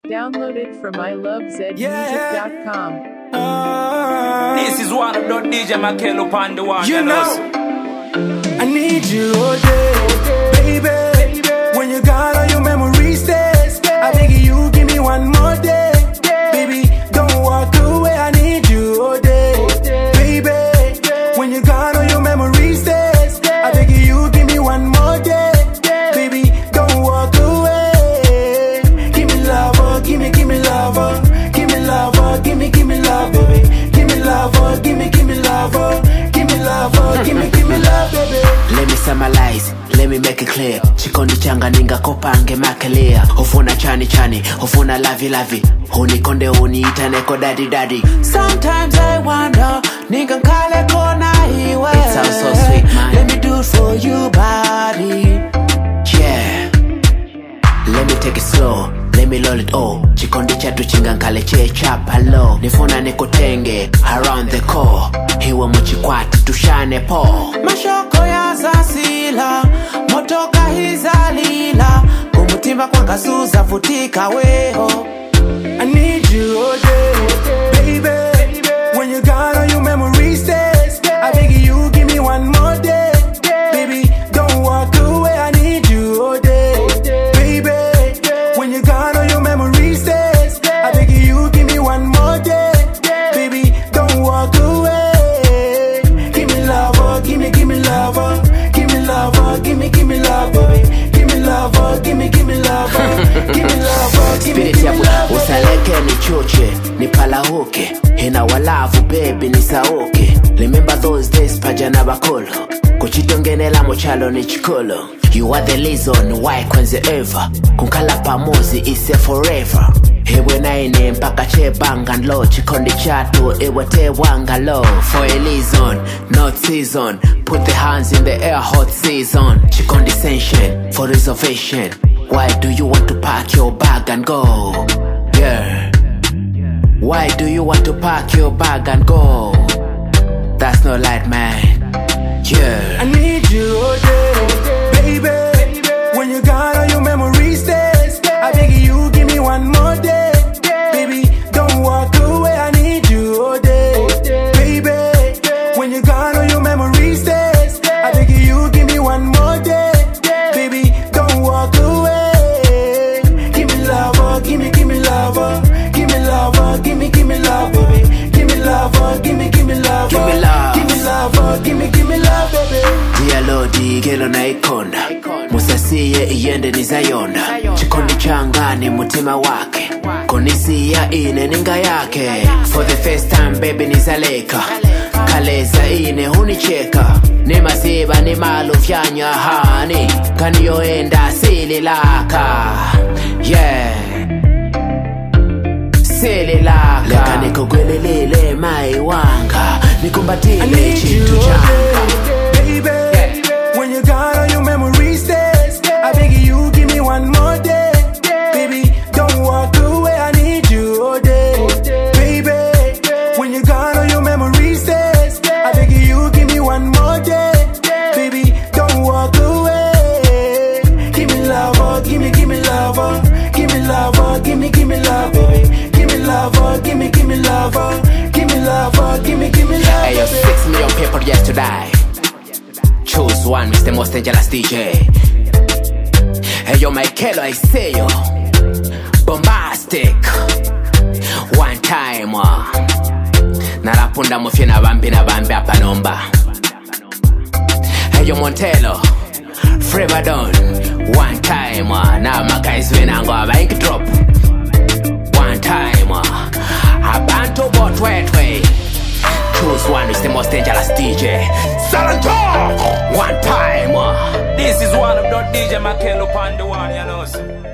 Downloaded from ilovezmusic.com. This is one of the DJ Makelo upon the one. You know, I need you all day, baby. When you're gone, all your memories stay. I beg you, give me one more day, baby. Don't walk away. I need you all day, baby. When you're gone, all your memories stay. I beg you, give me one more day, baby. Don't walk away. Give me love, oh, give me love, oh. Give me love, oh, give me love, baby. Give me love, oh, give me love, oh. Give me love, oh, give me love, baby. Let me summarize, let me make it clear. Chikondi changa ninga kopange makelea. Hofuna chani, hofuna lavi. Hunikonde uniita neko daddy. Sometimes I wonder, nigga kale kona hiwe. It sounds so sweet, man. Let me do it for you, body. Yeah. Let me take it slow, let me roll it all. Chikondi chatu chinga nkale chapa low. Nifuna nikotenge, around the core. Hiwe mchikwati tushane po. Mashoko ya zasila, motoka hizalila. Kumutimba kwa kasuza futika weho. I need you all day, baby. When you're gone, all your memories stay. I beg you, give me one more day, baby. Don't walk away. I need you all day, baby. When you're gone, all your memories stay. I beg you, give me one more day, baby. Don't walk away. Give me love, oh, give me love, oh. Give me love, oh, give me love, baby. Give me love, oh, give me love, oh. Give me love, oh, give me love. Usaleke ni choche, ni palahoke. Hina walavu baby ni saoke. Remember those days pajana bakolo. Kuchitongenela mochalo ni chikolo. You are the reason why kwenze ever. Kunkala pamozi ise forever. Hewe naine mpaka che bangan low. Chikondi chatu ewe te wanga low. For a reason, not season. Put the hands in the air, hot season. Chikondi sensation, for reservation. Why do you want to pack your bag and go? Yeah. Why do you want to pack your bag and go? That's no light, man. Yeah. I need you all day, baby. When you're gone, all your memories stay. I beg you, give me one more day, baby. Don't walk away. I need you all day, baby. When you're gone, all your memories stay. I beg you, give me one more day, baby. Don't walk away. Give me love, oh, give me love, oh. Give me love, oh, give me love, baby. Give me love, oh, give me love, Give me oh. love. Give me love, oh, give me love, baby. Dear Lodi, gelo na ikonda. Musasiye iyende nizayonda. Chikondi changa ni mutima wake. Konisiya ine ninga yake. For the first time baby nizaleka. Kaleza ine hunicheka. Ni masiba ni malu fyanya hani. Kaniyoenda sililaka. Yeah. Sililaka. Leka nikogwelelele maiwanga. Nikumbatile chitu changa. Baby, when you're gone, all your memories stay. I beg you, give me one more day, baby. Don't walk away. I need you all day, baby. When you're gone, all your memories stay. I beg you, give me one more day, baby. Don't walk away. Give me love, oh, give me love, oh. Give me love, oh, give me love, baby. Give me love, oh, give me love, oh. Give me love, oh, give me love. Hey, yo, 6 million people yet to die. Choose one, Mr. Most Dangerous DJ. Hey, yo, Makelo, I say yo. Bombastic. One time, Narapunda mufina bambi hapa nomba. Hey, yo, Montelo. Frebadon. One time, now my guys win and go a bank drop. One time, Abantu bot way. Choose one is the most dangerous DJ. Salanto! One time. This is one of the DJ Makelo upon the one, you know.